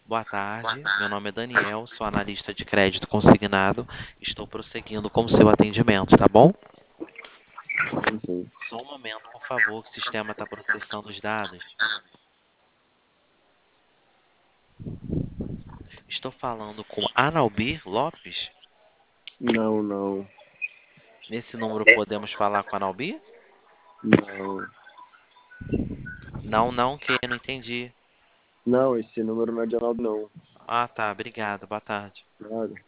Boa tarde, meu nome é Daniel, sou analista de crédito consignado. Estou prosseguindo com o seu atendimento, tá bom? Sim. Só um momento, por favor, que o sistema está processando os dados. Estou falando com Analbir Lopes. Não, não, Nesse número podemos falar com a Analbir? não. Não, não, que não entendi. Não, esse número não é de Ronaldo, não. Ah, tá, obrigado, boa tarde. Nada.